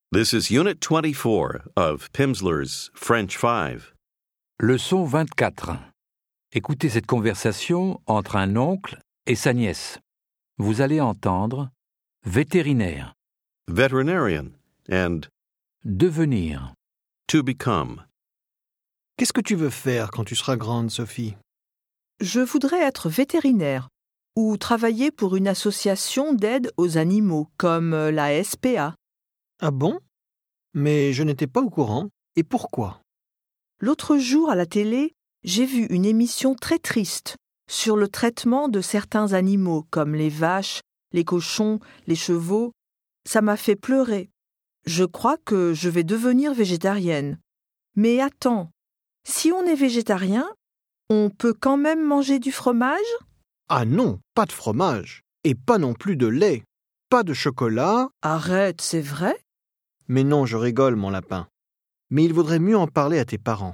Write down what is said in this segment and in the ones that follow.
This is Unit 24 of Pimsleur's French 5. Leçon 24. Écoutez cette conversation entre un oncle et sa nièce. Vous allez entendre vétérinaire, Veterinarian and devenir, to become. Qu'est-ce que tu veux faire quand tu seras grande, Sophie? Je voudrais être vétérinaire ou travailler pour une association d'aide aux animaux comme la SPA. Ah bon? Mais je n'étais pas au courant. Et pourquoi? L'autre jour à la télé, j'ai vu une émission très triste sur le traitement de certains animaux comme les vaches, les cochons, les chevaux. Ça m'a fait pleurer. Je crois que je vais devenir végétarienne. Mais attends, si on est végétarien, on peut quand même manger du fromage? Ah non, pas de fromage. Et pas non plus de lait. Pas de chocolat. Arrête, c'est vrai? Mais non, je rigole, mon lapin. Mais il vaudrait mieux en parler à tes parents.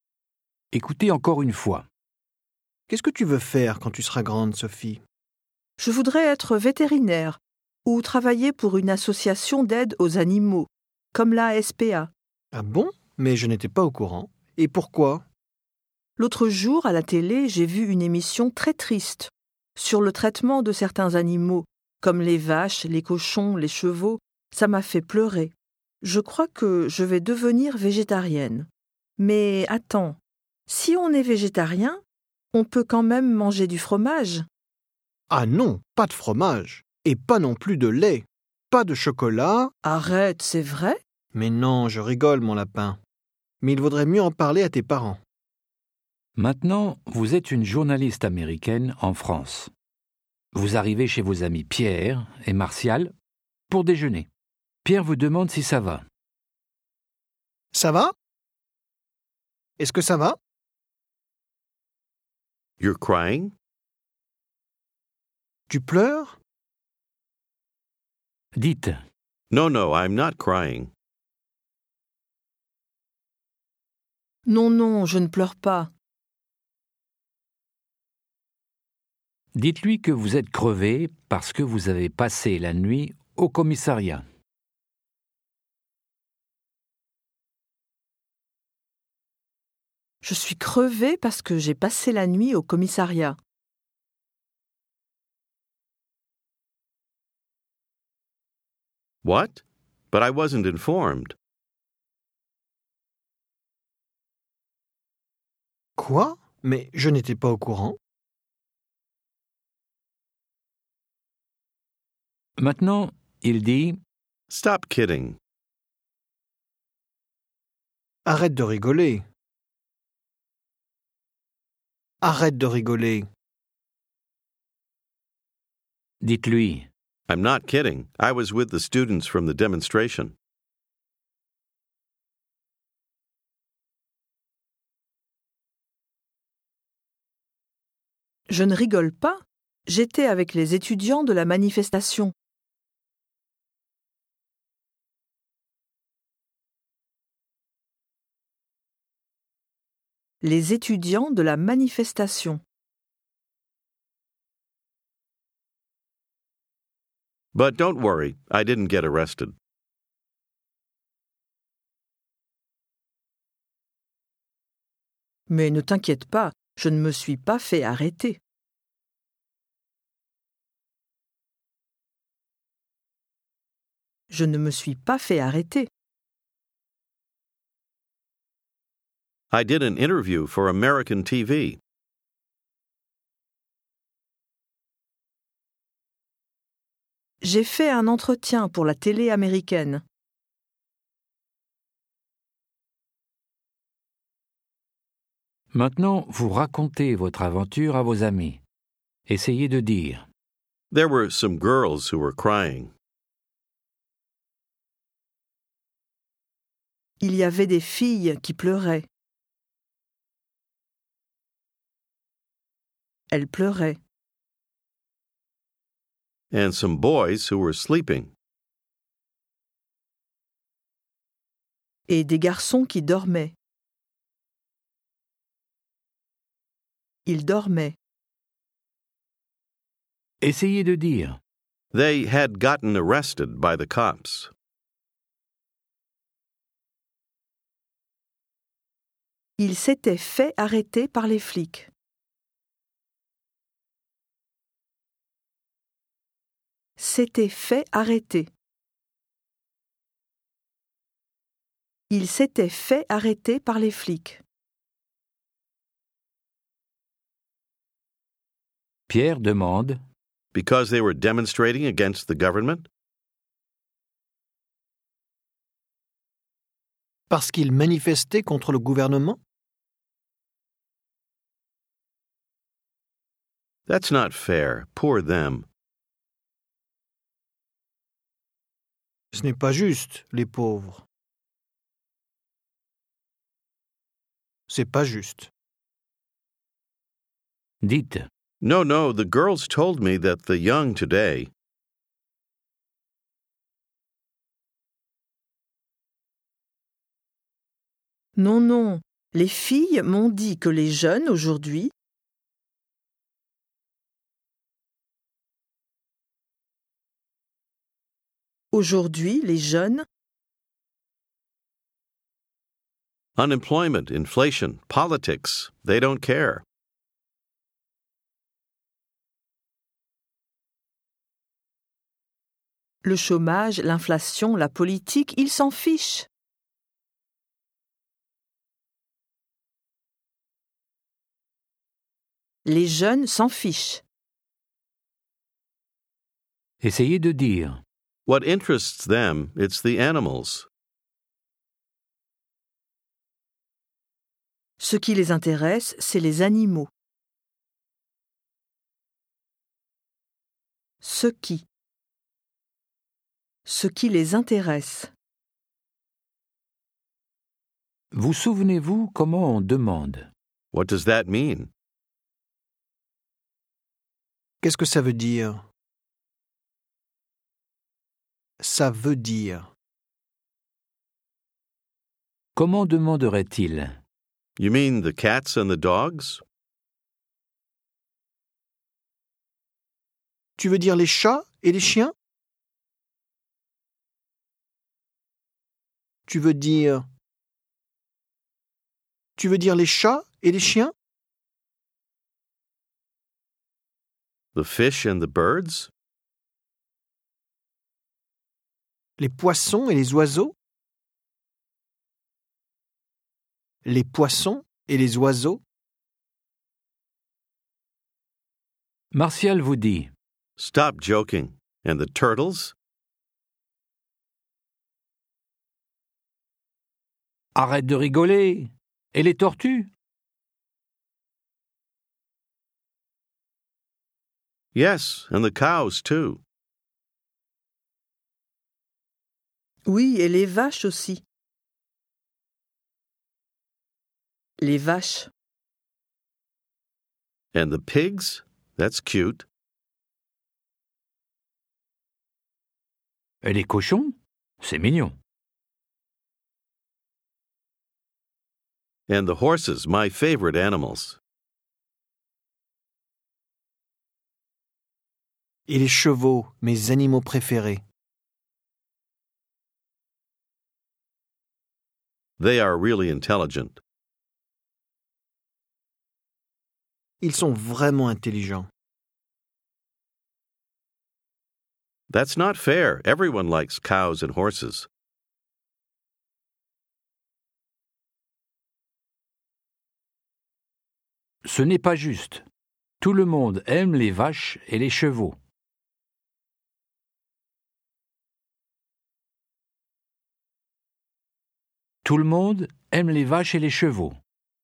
écoutez encore une fois. Qu'est-ce que tu veux faire quand tu seras grande, Sophie? Je voudrais être vétérinaire ou travailler pour une association d'aide aux animaux comme la SPA. Ah bon? Mais je n'étais pas au courant. Et pourquoi? L'autre jour, à la télé, j'ai vu une émission très triste sur le traitement de certains animaux, comme les vaches, les cochons, les chevaux. Ça m'a fait pleurer. Je crois que je vais devenir végétarienne. Mais attends, si on est végétarien, on peut quand même manger du fromage? Ah non, pas de fromage. Et pas non plus de lait. Pas de chocolat. Arrête, c'est vrai? Mais non, je rigole, mon lapin. Mais il vaudrait mieux en parler à tes parents. Maintenant, vous êtes une journaliste américaine en France. Vous arrivez chez vos amis Pierre et Martial pour déjeuner. Pierre vous demande si ça va. Ça va? Est-ce que ça va? You're crying? Tu pleures? Dites, No, I'm not crying. Non, je ne pleure pas. dites-lui que vous êtes crevé parce que vous avez passé la nuit au commissariat. Je suis crevée parce que j'ai passé la nuit au commissariat. What? But I wasn't informed. Quoi? Mais je n'étais pas au courant. Maintenant, il dit Stop kidding. Arrête de rigoler. Arrête de rigoler. dites-lui I'm not kidding. I was with the students from the demonstration. Je ne rigole pas. J'étais avec les étudiants de la manifestation. Les étudiants de la manifestation. But don't worry, I didn't get arrested. Mais ne t'inquiète pas, je ne me suis pas fait arrêter. Je ne me suis pas fait arrêter. I did an interview for American TV. J'ai fait un entretien pour la télé américaine. Maintenant, vous racontez votre aventure à vos amis. Essayez de dire There were some girls who were crying. Il y avait des filles qui pleuraient. Elles pleuraient. And some boys who were sleeping. Et des garçons qui dormaient. Ils dormaient. Essayez de dire They had gotten arrested by the cops. Il s'était fait arrêter par les flics. S'était fait arrêter. Il s'était fait arrêter par les flics. Pierre demande Because they were demonstrating against the government? Parce qu'ils manifestaient contre le gouvernement? That's not fair. Poor them. Ce n'est pas juste, les pauvres. C'est pas juste. Dites No, the girls told me that the young today. Non, les filles m'ont dit que les jeunes aujourd'hui les jeunes Unemployment, inflation, politics, they don't care. le chômage, l'inflation, la politique, ils s'en fichent. Les jeunes s'en fichent. Essayez de dire What interests them, it's the animals. Ce qui les intéresse, c'est les animaux. Ce qui les intéresse. Vous souvenez-vous comment on demande What does that mean? Qu'est-ce que ça veut dire? Ça veut dire. Comment demanderait-il You mean the cats and the dogs? Tu veux dire les chats et les chiens? Tu veux dire les chats et les chiens? The fish and the birds? Les poissons et les oiseaux? Les poissons et les oiseaux? Martial vous dit Stop joking. And the turtles? Arrête de rigoler. Et les tortues Yes, and the cows too. Oui, et les vaches aussi. Les vaches. And the pigs? That's cute. Et les cochons C'est mignon. And the horses, my favorite animals. Et les chevaux, mes animaux préférés. They are really intelligent. Ils sont vraiment intelligents. That's not fair. Everyone likes cows and horses. Ce n'est pas juste. Tout le monde aime les vaches et les chevaux. Tout le monde aime les vaches et les chevaux.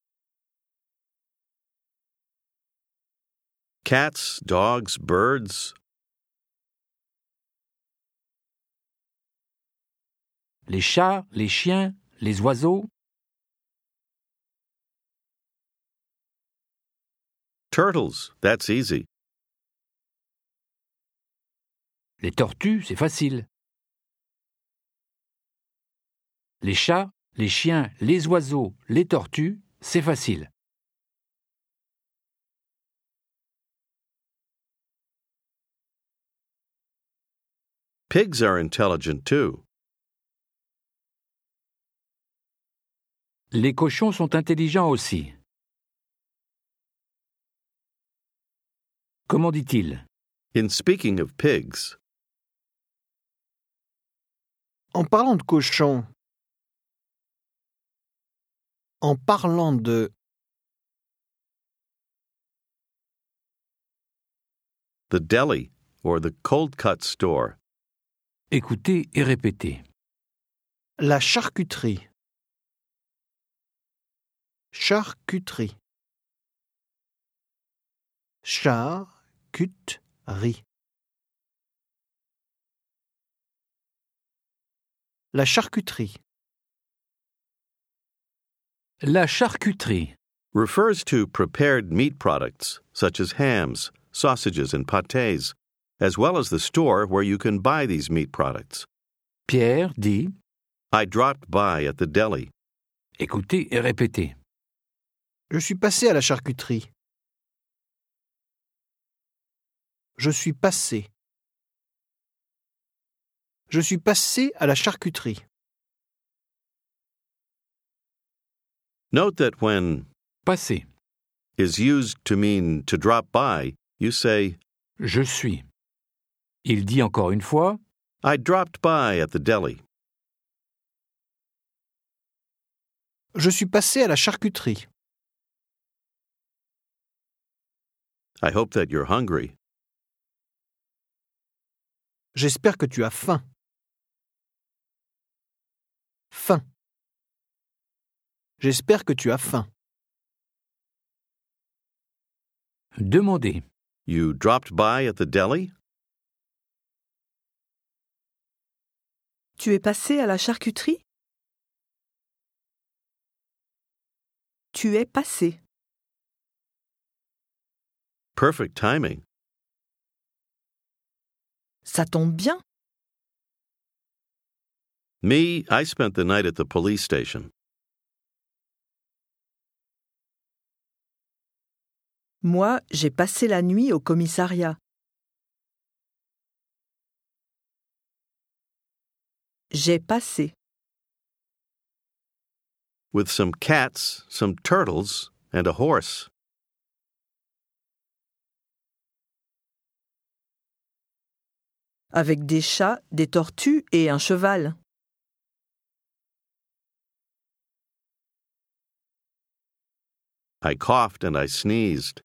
Cats, dogs, birds. Les chats, les chiens, les oiseaux. Turtles, that's easy. Les tortues, c'est facile. Les chats, les chiens, les oiseaux, les tortues, c'est facile. Pigs are intelligent too. Les cochons sont intelligents aussi. Comment dit-il? In speaking of pigs, En parlant de cochon. En parlant de. the deli or the cold cut store. Écoutez et répétez. La charcuterie. Charcuterie. Charcuterie. La charcuterie. La charcuterie. Refers to prepared meat products, such as hams, sausages, and pâtés, as well as the store where you can buy these meat products. Pierre dit. I dropped by at the deli. Écoutez et répétez. Je suis passé à la charcuterie. Je suis passé. Je suis passé à la charcuterie. Note that when Passé. is used to mean to drop by, you say, Je suis. Il dit encore une fois. I dropped by at the deli. Je suis passé à la charcuterie. I hope that you're hungry. J'espère que tu as faim. Faim. J'espère que tu as faim. Demandez. You dropped by at the deli? Tu es passé à la charcuterie? Tu es passé. Perfect timing. Ça tombe bien. Me, I spent the night at the police station. Moi, j'ai passé la nuit au commissariat. J'ai passé. With some cats, some turtles, and a horse. Avec des chats, des tortues et un cheval. I coughed and I sneezed.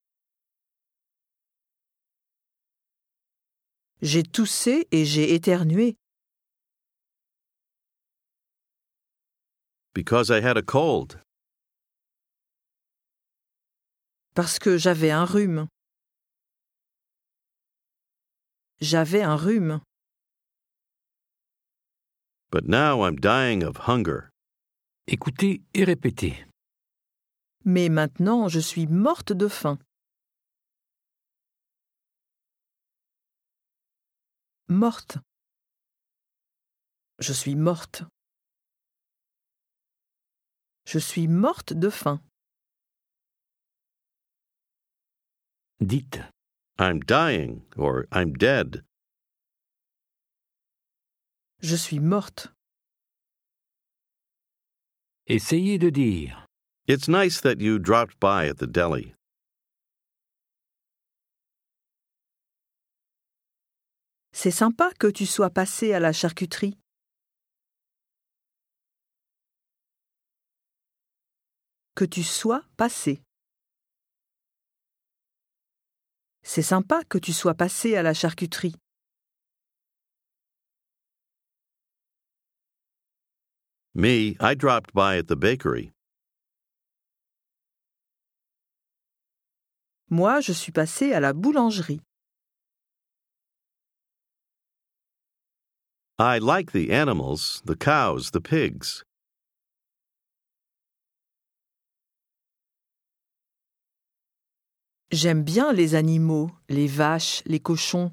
J'ai toussé et j'ai éternué. Because I had a cold. Parce que j'avais un rhume. J'avais un rhume. But now I'm dying of hunger. Écoutez et répétez. Mais maintenant, je suis morte de faim. Morte. Je suis morte. Je suis morte de faim. Dites. I'm dying or I'm dead. Je suis morte. Essayez de dire. It's nice that you dropped by at the deli. C'est sympa que tu sois passé à la charcuterie. Que tu sois passé. C'est sympa que tu sois passé à la charcuterie. Me, I dropped by at the bakery. Moi, je suis passé à la boulangerie. I like the animals, the cows, the pigs. J'aime bien les animaux, les vaches, les cochons.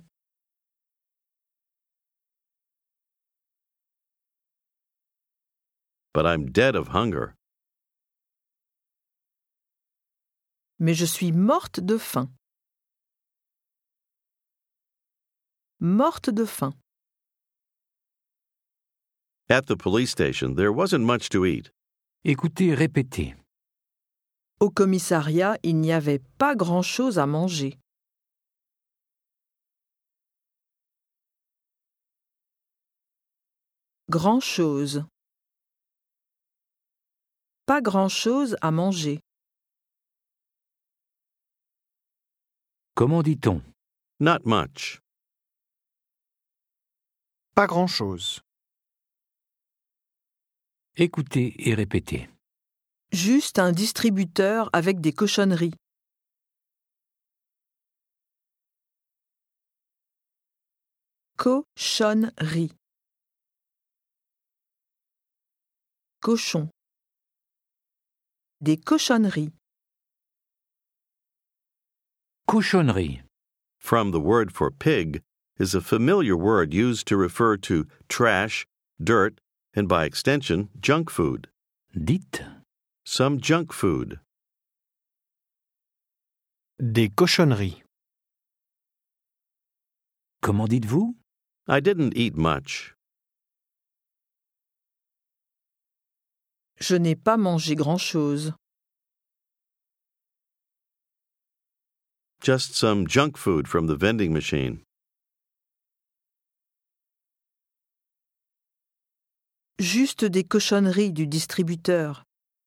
But I'm dead of hunger. Mais je suis morte de faim. Morte de faim. At the police station, there wasn't much to eat. Écoutez, répétez. Au commissariat, il n'y avait pas grand-chose à manger. Grand-chose. Pas grand-chose à manger. Comment dit-on? Not much. Pas grand-chose. Écoutez et répétez. Juste un distributeur avec des cochonneries. Cochonnerie. Cochon. Des cochonneries. Cochonnerie. From the word for pig is a familiar word used to refer to trash, dirt, and by extension, junk food. Dites. Some junk food. Des cochonneries. Comment dites-vous? I didn't eat much. Je n'ai pas mangé grand-chose. Just some junk food from the vending machine. Juste des cochonneries du distributeur.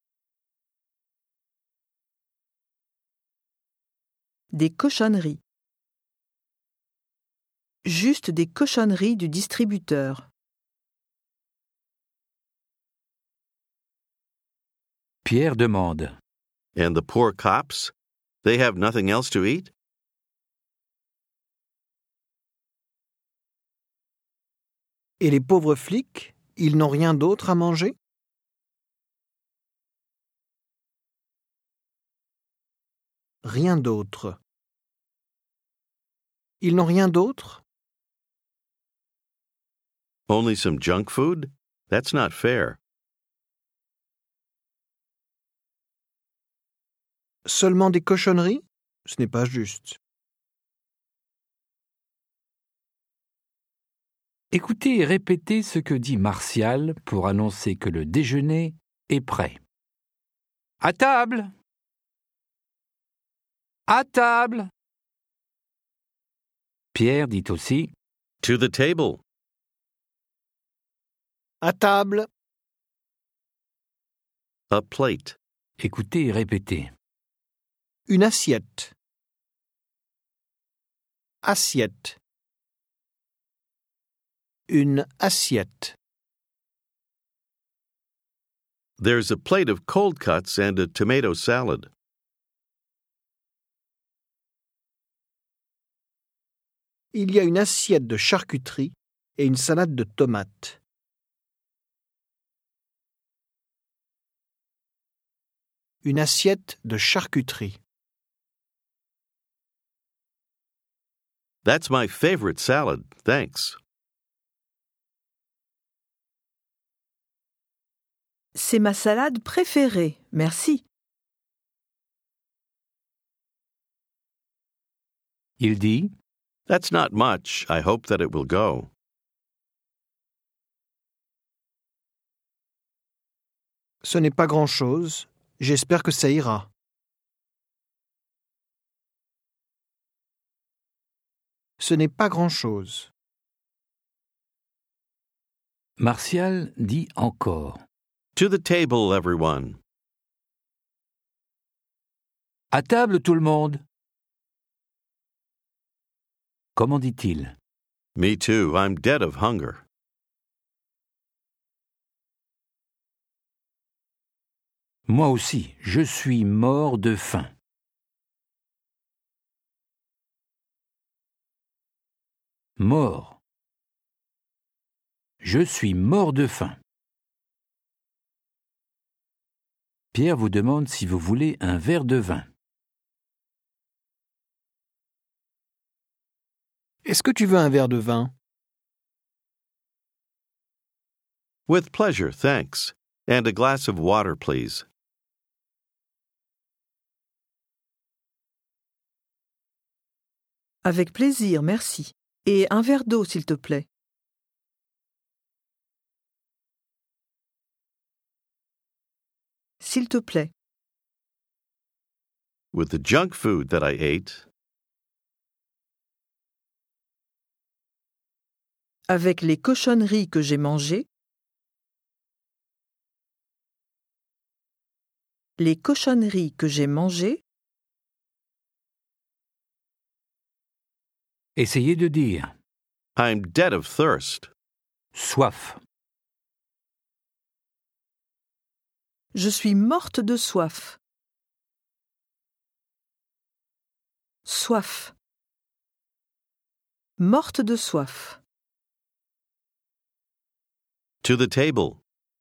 Des cochonneries. Juste des cochonneries du distributeur. Pierre demande. And the poor cops? They have nothing else to eat? Et les pauvres flics, ils n'ont rien d'autre à manger? Rien d'autre. Ils n'ont rien d'autre? Only some junk food? That's not fair. Seulement des cochonneries? Ce n'est pas juste. Écoutez et répétez ce que dit Martial pour annoncer que le déjeuner est prêt. À table! À table! Pierre dit aussi To the table. À table. A plate. écoutez et répétez. Une assiette. Assiette. Une assiette. There's a plate of cold cuts and a tomato salad. Il y a une assiette de charcuterie et une salade de tomates. Une assiette de charcuterie. That's my favorite salad, thanks. C'est ma salade préférée, merci. Il dit That's not much. I hope that it will go. Ce n'est pas grand-chose. J'espère que ça ira. Ce n'est pas grand-chose. Martial dit encore. To the table, everyone. À table tout le monde. Comment dit-il? Me too. I'm dead of hunger. Moi aussi, je suis mort de faim. Mort. Je suis mort de faim. Pierre vous demande si vous voulez un verre de vin. Est-ce que tu veux un verre de vin? With pleasure, thanks. And a glass of water, please. Avec plaisir, merci. Et un verre d'eau, s'il te plaît. s'il te plaît. With the junk food that I ate, Avec les cochonneries que j'ai mangées. Les cochonneries que j'ai mangées. Essayez de dire I'm dead of thirst. soif. Je suis morte de soif. Soif. Morte de soif. To the table.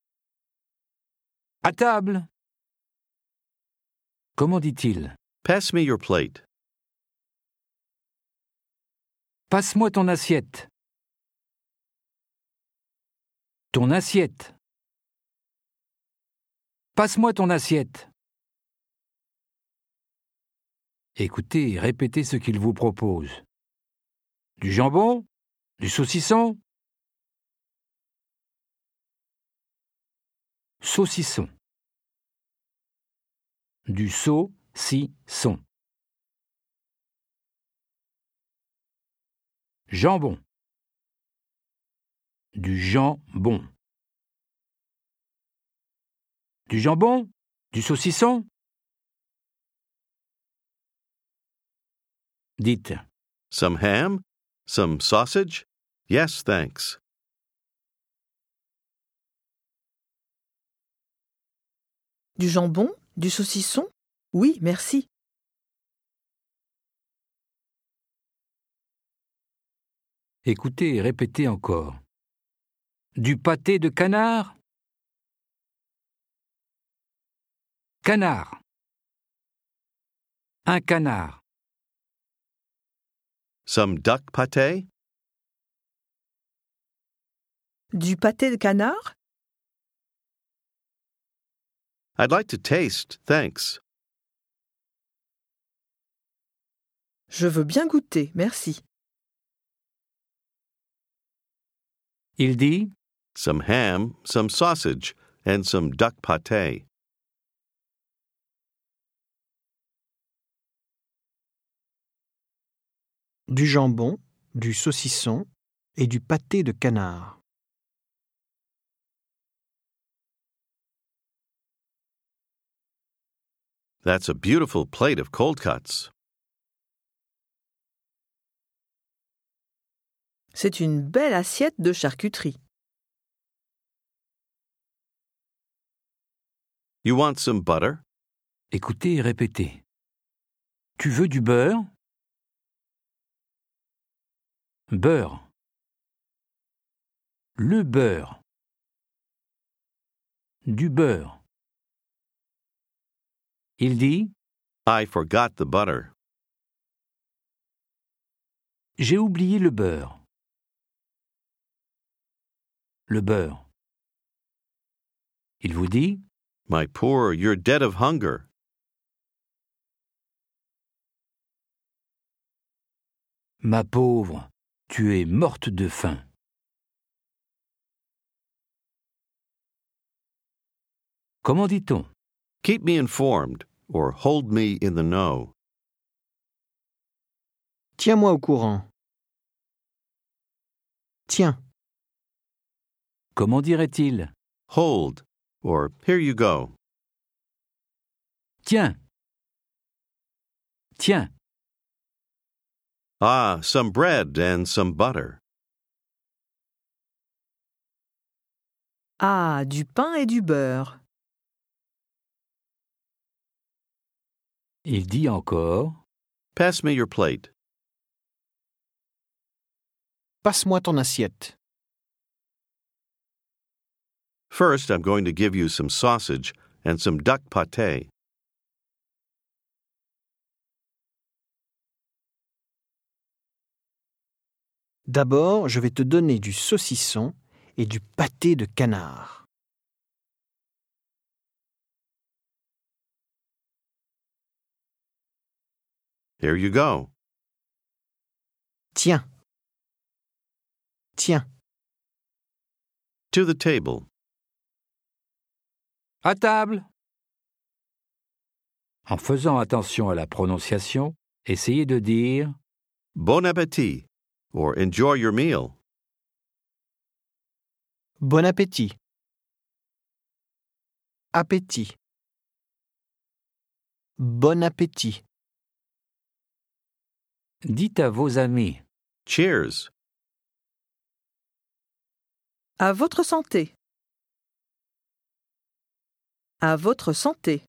À table. Comment dit-il? Pass me your plate. Passe-moi ton assiette. Ton assiette. Passe-moi ton assiette. Écoutez et répétez ce qu'il vous propose. Du jambon? Du saucisson? Saucisson. Du saucisson. Jambon. Du jambon. Du jambon? Du saucisson? Dites. Some ham? Some sausage? Yes, thanks. Du jambon? Du saucisson? Oui, merci. Écoutez et répétez encore. Du pâté de canard? Canard. Un canard. Some duck pâté? Du pâté de canard? I'd like to taste, thanks. Je veux bien goûter, merci. Il dit Some ham, some sausage, and some duck pâté. Du jambon, du saucisson et du pâté de canard. That's a beautiful plate of cold cuts. C'est une belle assiette de charcuterie. You want some butter? Écoutez et répétez. Tu veux du beurre? Beurre. Le beurre. Du beurre. Il dit I forgot the butter. J'ai oublié le beurre. Le beurre. Il vous dit My poor, you're dead of hunger. Ma pauvre, tu es morte de faim. Comment dit-on? Keep me informed, or hold me in the know. Tiens-moi au courant. Tiens. Comment dirait-il? Hold, or here you go. Tiens. Tiens. Ah, some bread and some butter. Ah, du pain et du beurre. Il dit encore Pass me your plate. Passe-moi ton assiette. First, I'm going to give you some sausage and some duck pâté. D'abord, je vais te donner du saucisson et du pâté de canard. Here you go. Tiens. Tiens. To the table. à table. En faisant attention à la prononciation, essayez de dire Bon appétit or enjoy your meal. Bon appétit. Appétit. Bon appétit. dites à vos amis. Cheers. À votre santé. À votre santé.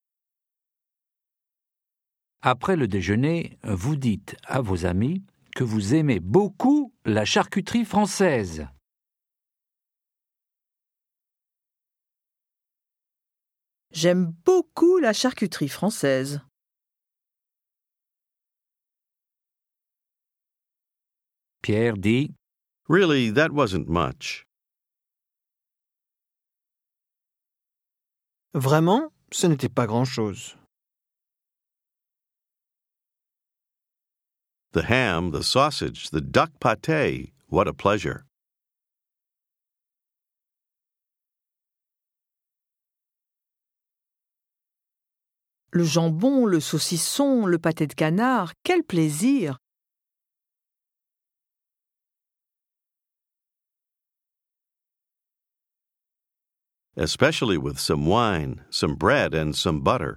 Après le déjeuner, vous dites à vos amis que vous aimez beaucoup la charcuterie française. J'aime beaucoup la charcuterie française. Pierre dit Really, that wasn't much. Vraiment, ce n'était pas grand-chose. The ham, the sausage, the duck pâté, what a pleasure. Le jambon, le saucisson, le pâté de canard, quel plaisir! Especially with some wine, some bread, and some butter.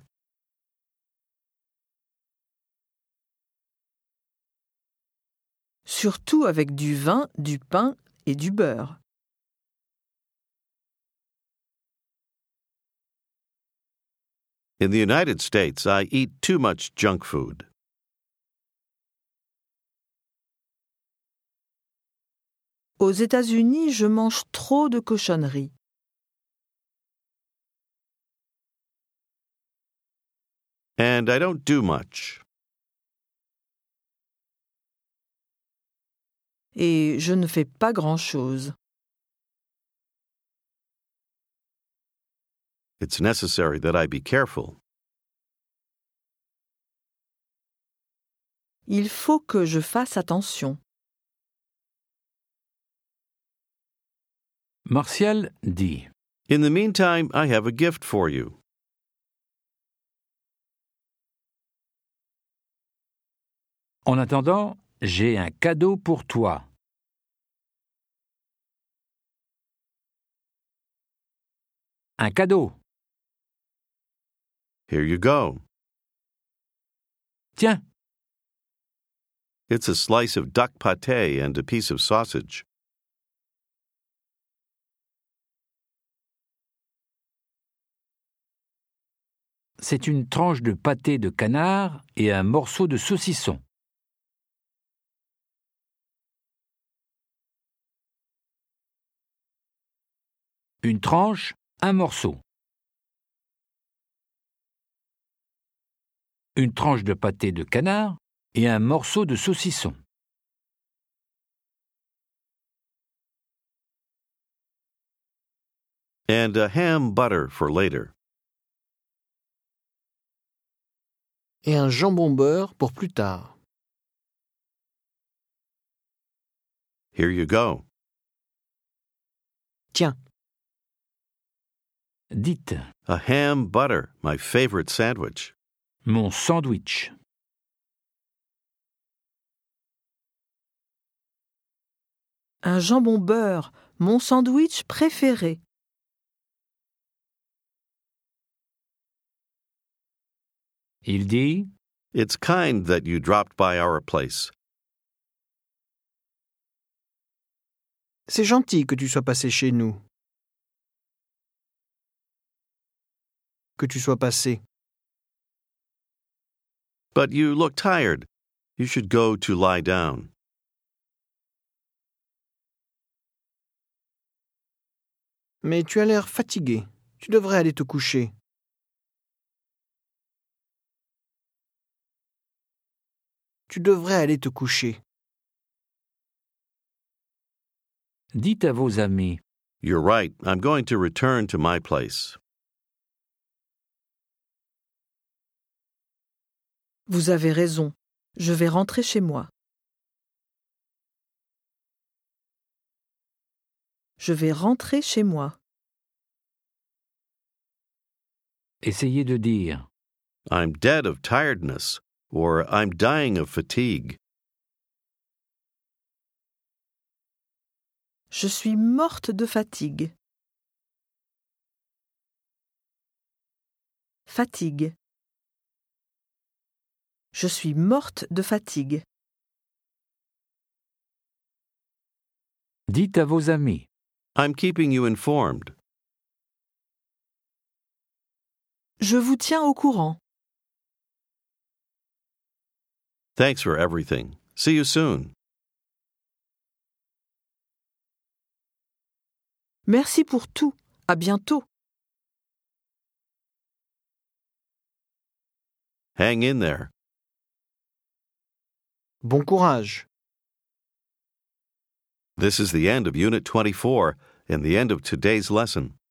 Surtout avec du vin, du pain et du beurre. In the United States, I eat too much junk food. Aux États-Unis, je mange trop de cochonneries. And I don't do much. Et je ne fais pas grand-chose. It's necessary that I be careful. Il faut que je fasse attention. Martial dit In the meantime, I have a gift for you. En attendant, j'ai un cadeau pour toi. Un cadeau. Here you go. Tiens, It's a slice of duck pâté and a piece of sausage. c'est une tranche de pâté de canard et un morceau de saucisson. Une tranche, un morceau. Une tranche de pâté de canard et un morceau de saucisson. And a ham butter for later. Et un jambon beurre pour plus tard. Here you go. Tiens, Dites, A ham butter, my favorite sandwich. mon sandwich. Un jambon beurre, mon sandwich préféré. Il dit, It's kind that you dropped by our place. c'est gentil que tu sois passé chez nous. Que tu sois passé. But you look tired. You should go to lie down. Mais tu as l'air fatigué. Tu devrais aller te coucher. Tu devrais aller te coucher. dites à vos amis, You're right. I'm going to return to my place. Vous avez raison. Je vais rentrer chez moi. Je vais rentrer chez moi. essayez de dire, I'm dead of tiredness, or I'm dying of fatigue. Je suis morte de fatigue. Fatigue. Je suis morte de fatigue. Dites à vos amis. I'm keeping you informed. Je vous tiens au courant. Thanks for everything. See you soon. Merci pour tout. À bientôt. Hang in there. Bon courage. This is the end of Unit 24 and the end of today's lesson.